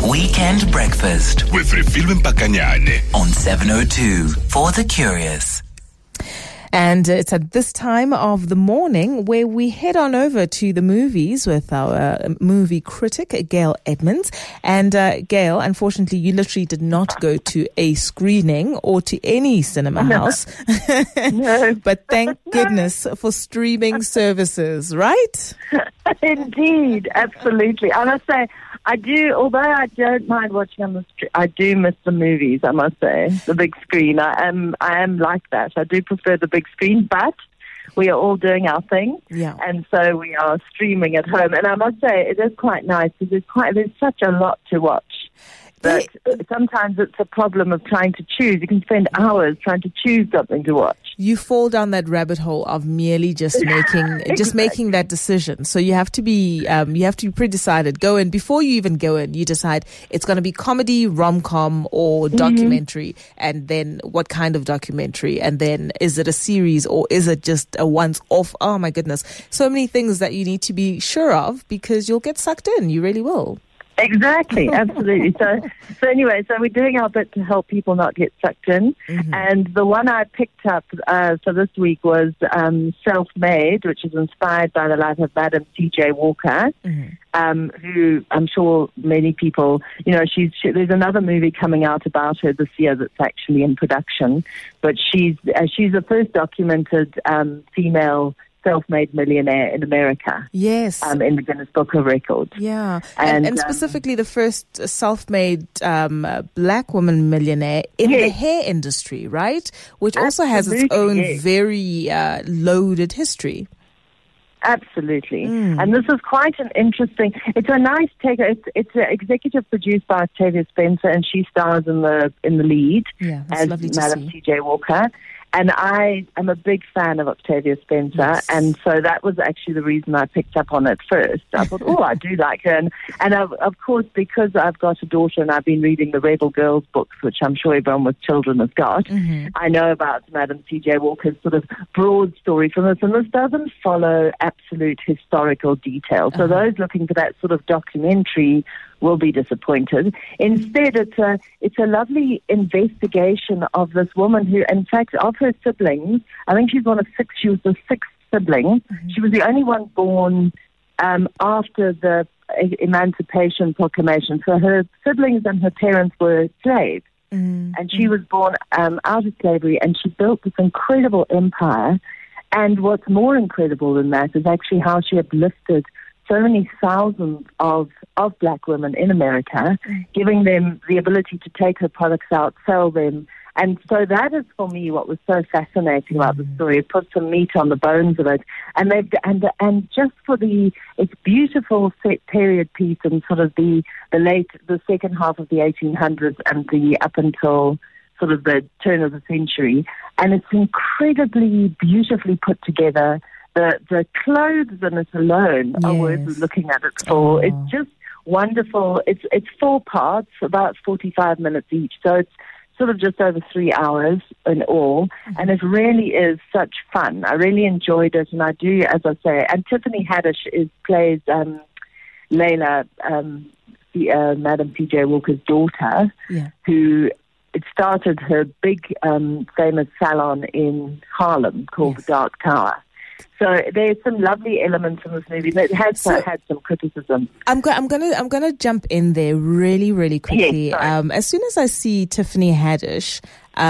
Weekend Breakfast with Refilwe Mpakanyane on 702 for the curious. And it's at this time of the morning where we head on over to the movies with our movie critic, Gail Edmonds. And Gail, unfortunately, you literally did not go to a screening or to any cinema house. No. But thank goodness for streaming services, right? Indeed, absolutely. I must say, I do, although I don't mind watching on the street, I do miss the movies, I must say, the big screen. I am like that. I do prefer the big screen, but we are all doing our thing. Yeah. And so we are streaming at home. And I must say, it is quite nice because there's such a lot to watch. But sometimes it's a problem of trying to choose. You can spend hours trying to choose something to watch. You fall down that rabbit hole of merely just making that decision. So you have to be pretty decided. Go in before you even go in. You decide it's going to be comedy, rom-com, or documentary, and then what kind of documentary, and then is it a series or is it just a once-off? Oh my goodness, so many things that you need to be sure of because you'll get sucked in. You really will. Exactly, absolutely. So anyway, so we're doing our bit to help people not get sucked in. Mm-hmm. And the one I picked up for this week was Self-Made, which is inspired by the life of Madam C.J. Walker, who I'm sure many people, there's another movie coming out about her this year that's actually in production. But she's the first documented female self-made millionaire in America. Yes. In the Guinness Book of Records. Yeah. And specifically the first self-made black woman millionaire in the hair industry, right? Which also has its own very loaded history. Absolutely. And this is quite an interesting, it's a nice take. It's executive produced by Octavia Spencer, and she stars in the lead as Madam C.J. Walker. And I am a big fan of Octavia Spencer, and so that was actually the reason I picked up on it first. I thought, I do like her. And of course, because I've got a daughter and I've been reading the Rebel Girls books, which I'm sure everyone with children has got, I know about Madam C.J. Walker's sort of broad story from this, and this doesn't follow absolute historical detail. So those looking for that sort of documentary will be disappointed. Instead, it's a lovely investigation of this woman who, in fact, of her siblings, I think she's one of six. She was the sixth sibling. She was the only one born after the Emancipation Proclamation. So her siblings and her parents were slaves. And she was born out of slavery, and she built this incredible empire. And what's more incredible than that is actually how she uplifted so many thousands of black women in America, giving them the ability to take her products out, sell them. And so that is, for me, what was so fascinating about the story. It put some meat on the bones of it. And just for it's beautiful set period piece in sort of the second half of the 1800s and up until sort of the turn of the century. And it's incredibly beautifully put together. The clothes in it alone are worth looking at it for. It's just wonderful. It's 4 parts, about 45 minutes each. So it's sort of just over 3 hours in all. And it really is such fun. I really enjoyed it. And I do, as I say, and Tiffany Haddish plays Layla, Madam C.J. Walker's daughter, who it started her big famous salon in Harlem called the Dark Tower. So there's some lovely elements in this movie, but it has had some criticism. I'm gonna jump in there really, really quickly. As soon as I see Tiffany Haddish,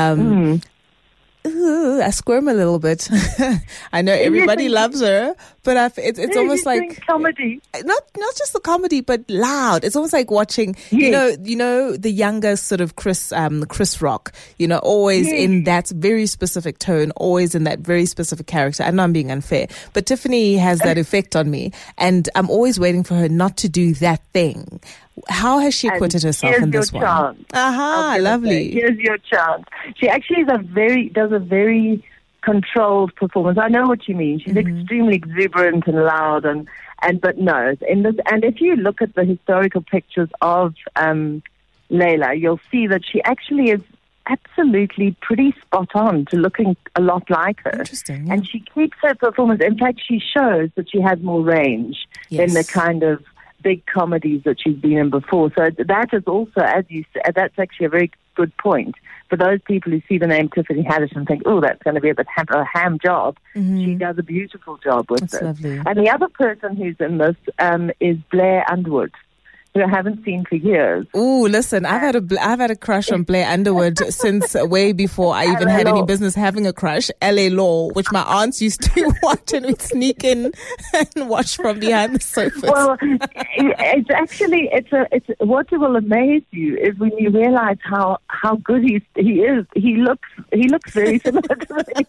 I squirm a little bit. I know everybody loves her, but it's almost like comedy. Not just the comedy, but loud. It's almost like watching, you know, the younger sort of Chris Rock. Always in that very specific tone, always in that very specific character. I know I'm being unfair, but Tiffany has that effect on me, and I'm always waiting for her not to do that thing. How has she acquitted herself in this one? Lovely. Here's your chance. She actually does a very controlled performance. I know what you mean. She's extremely exuberant and loud, but no, in this. And if you look at the historical pictures of Layla, you'll see that she actually is absolutely pretty spot on to looking a lot like her. Interesting. Yeah. And she keeps her performance. In fact, she shows that she has more range than the kind of big comedies that she's been in before. So that is also, as you said, that's actually a very good point. For those people who see the name Tiffany Haddish and think, oh, that's going to be a ham job, she does a beautiful job with this. Lovely. And the other person who's in this is Blair Underwood, who I haven't seen for years. Ooh, listen, I've had a crush on Blair Underwood since way before I even had any business having a crush. LA Law, which my aunts used to watch, and we'd sneak in and watch from behind the sofas. Well, it's actually what will amaze you is when you realize how good he is. He looks very similar to me.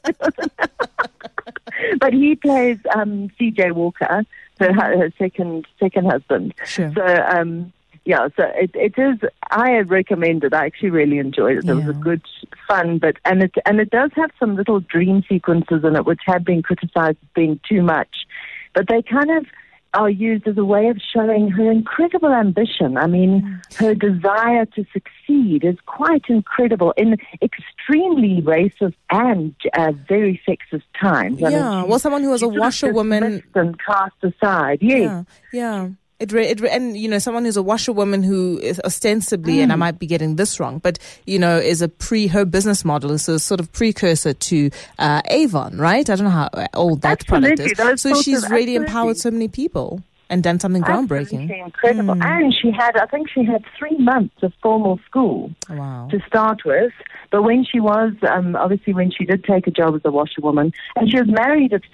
But he plays CJ Walker, her second husband. Sure. So so it is. I recommend it. I actually really enjoyed it. It was a good fun, and it does have some little dream sequences in it, which have been criticized as being too much, but they kind of are used as a way of showing her incredible ambition. I mean, her desire to succeed is quite incredible in extremely racist and very sexist times. Yeah, well, someone who was a washerwoman and cast aside. Yes. Yeah. And you know, someone who's a washerwoman who is ostensibly, and I might be getting this wrong, but you know, is her business model is a sort of precursor to Avon, right? I don't know how old that product is. So she's really empowered so many people and done something groundbreaking. Absolutely incredible. And I think she had 3 months of formal school to start with. But when she was, obviously when she did take a job as a washerwoman, and she was married at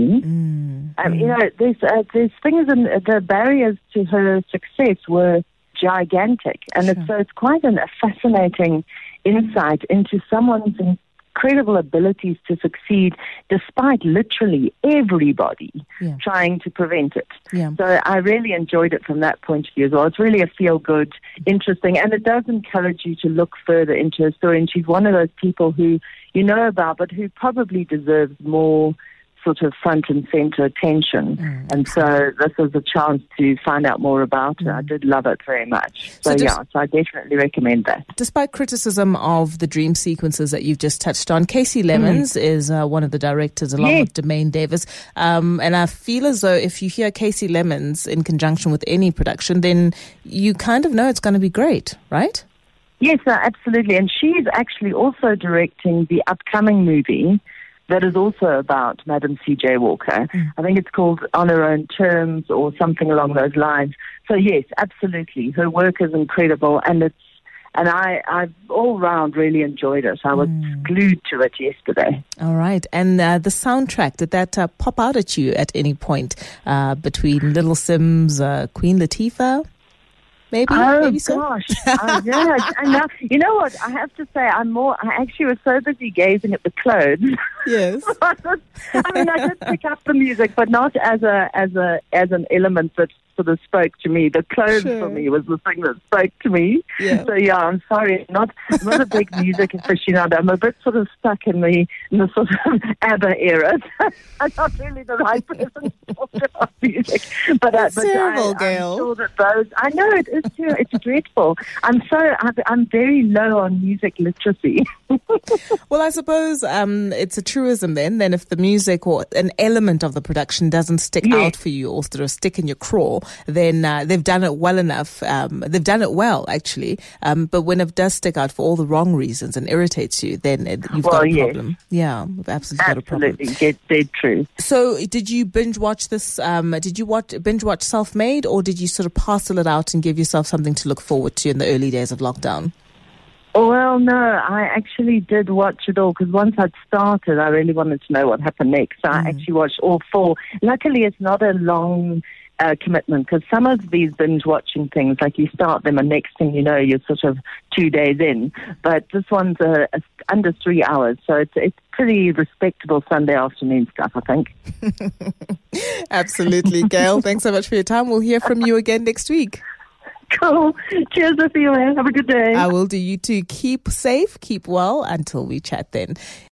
14, you know, there's things, and the barriers to her success were gigantic. And so it's quite a fascinating insight into someone's incredible abilities to succeed despite literally everybody trying to prevent it. Yeah. So I really enjoyed it from that point of view as well. It's really a feel-good, interesting, and it does encourage you to look further into her story. And she's one of those people who you know about, but who probably deserves more sort of front and center attention. And so this was a chance to find out more about her. I did love it very much. So I definitely recommend that. Despite criticism of the dream sequences that you've just touched on, Kasi Lemmons is one of the directors along with Demaine Davis. And I feel as though if you hear Kasi Lemmons in conjunction with any production, then you kind of know it's going to be great, right? Yes, absolutely. And she's actually also directing the upcoming movie that is also about Madam C.J. Walker. I think it's called On Her Own Terms or something along those lines. So yes, absolutely. Her work is incredible, and I all round really enjoyed it. I was glued to it yesterday. All right. And the soundtrack, did that pop out at you at any point between Little Sims, Queen Latifah? Maybe so. Gosh. Yeah. And now, you know what? I have to say, I actually was so busy gazing at the clothes. Yes. I mean, I did pick up the music, but not as an element that sort of spoke to me. The clothes for me was the thing that spoke to me. Yeah. So yeah, I'm sorry, I'm not a big music aficionado. I'm a bit sort of stuck in the sort of ABBA era. I'm not really the right person to talk about music. But terrible, Gail. I'm sure that those. I know it is too. It's dreadful. I'm very low on music literacy. Well, I suppose it's a truism then if the music or an element of the production doesn't stick out for you or sort of stick in your craw, then they've done it well enough. They've done it well, actually. But when it does stick out for all the wrong reasons and irritates you, then you've got a problem. Yeah, we've absolutely got a problem. Absolutely, dead true. So did you binge watch this? Did you binge watch Self-Made, or did you sort of parcel it out and give yourself something to look forward to in the early days of lockdown? Well, no, I actually did watch it all because once I'd started, I really wanted to know what happened next. So I actually watched all 4. Luckily, it's not a long commitment, because some of these binge watching things, like you start them and next thing you know, you're sort of 2 days in. But this one's under 3 hours, so it's pretty respectable Sunday afternoon stuff, I think. Absolutely, Gail. Thanks so much for your time. We'll hear from you again next week. Cool. Cheers, Sophia. Have a good day. I will do. You too. Keep safe, keep well until we chat then.